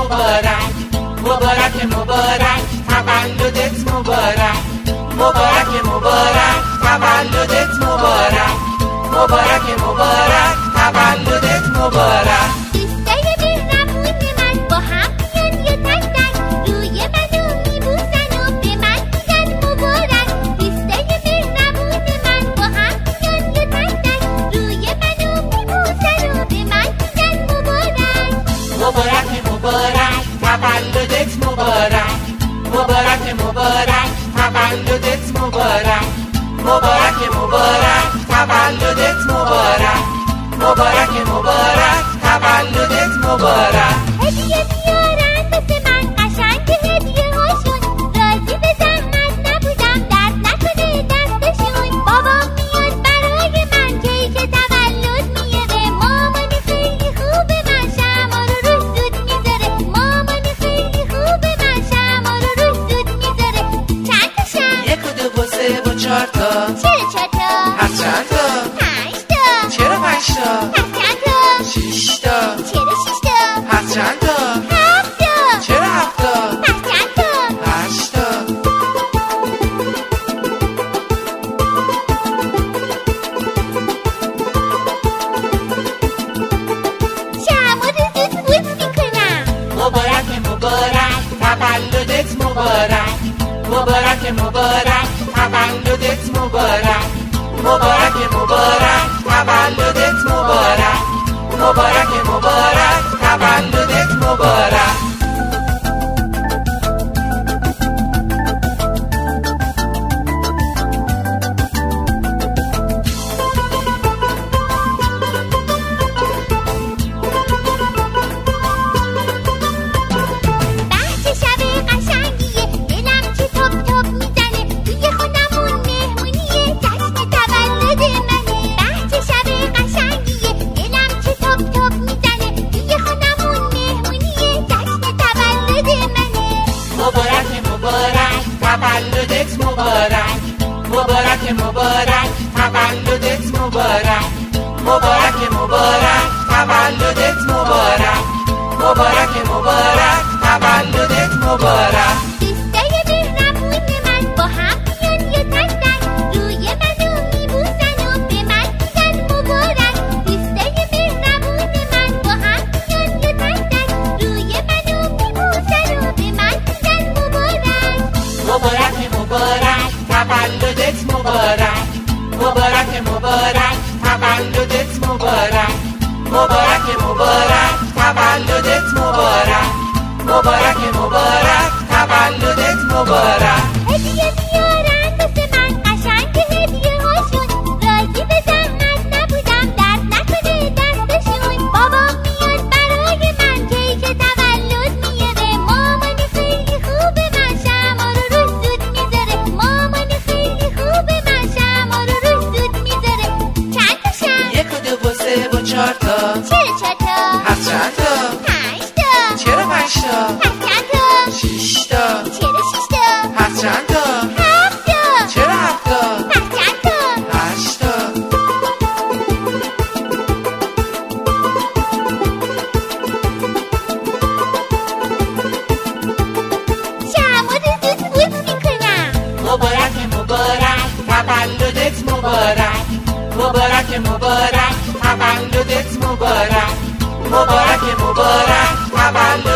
مبارک، مبارک مبارک تولدت مبارک، مبارک مبارک تولدت مبارک، مبارک مبارک تولدت مبارک. دوستای مهربون من با هم میان یه تک تک روی منو میبوسن و به من میگن مبارک. دوستای مهربون من با هم میان یه تک تک روی منو میبوسن و به من میگن مبارک. مبارک مبارک تولدت مبارک، مبارک مبارک تولدت مبارک، مبارک مبارک تولدت مبارک، مبارک مبارک تولدت مبارک. هدیه میارن مثل من قشنگ هدیه هاشون، راضی به زحمت نبودم درد نکنه دستشون. بابام میاد برای من کیک تولد میاره، مامان خیلی خوبه من شمع رو روش زود میذاره، مامان خیلی خوبه من شمع رو روش زود میذاره. چند تا شمع؟ 1 و 2 و 3 و 4 تا. چرا 4 تا؟ پس چند تا؟ 5 تا. چرا 5 تا؟ پس چند تا؟ 6 تا. چرا 6 تا؟ پس چند تا؟ 7 تا. چرا 7 تا؟ پس چند تا؟ 8 تا. شمع رو زود بود میکنم. مبارک مبارک تولدت مبارک، مبارک مبارک تولدت مبارک، مبارک مبارک تولدت مبارک، مبارک مبارک تولدت مبارک. بحث شب قشنگیه، دلم چه تاپ تاپ میزنه، توی خونمون مهمونیه، جشن تولد منه. بحث شب قشنگیه، دلم چه تاپ تاپ میزنه، توی خونمون مهمونیه، جشن تولد منه. مبارک مبارک تولدت مبارک، مبارک مبارک تولدت مبارک، مبارک مبارک تولدت مبارک، مبارک مبارک تولدت مبارک. دوستای مهربون من با هم میان یه تک تک روی منو میبوسن و به من میگن مبارک. دوستای مهربون من با هم میان یه تک تک روی منو میبوسن و به من میگن مبارک. مبارک مبارک تولدت مبارک، مبارک مبارک تولدت مبارک، مبارک مبارک تولدت مبارک، مبارک مبارک تولدت مبارک. هدیه میارن مثل من قشنگ هدیه هاشون، راضی به زحمت نبودم درد نکنه دستشون. بابام میاد برای من کیک تولد میاره، مامان خیلی خوبه من شمع رو روش زود میذاره، مامان خیلی خوبه من شمع رو روش زود میذاره. چند تا شمع؟ 1 و 2 و 3 و 4 تا. چرا 4 تا؟ پس چند تا؟ 5 تا. چرا 5 تا؟ پس چند تا؟ 6 تا. چرا 6 تا؟ پس چند تا؟ 7 تا. چرا 7 تا؟ پس چند تا؟ 8 تا. شمع رو زود بود میکنم. مبارک مبارک تولدت مبارک، مبارک مبارک تولدت مبارک، مبارک مبارک تولدت